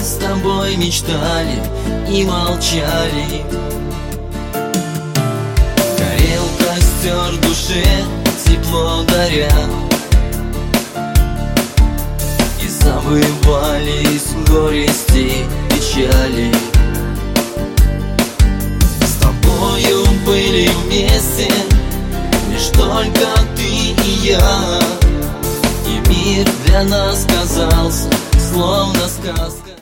с тобой мечтали и молчали. Горел костер душе, тепло даря, и забывались горести, печали. С тобою были вместе лишь только ты и я, и мир для нас казался словно сказка.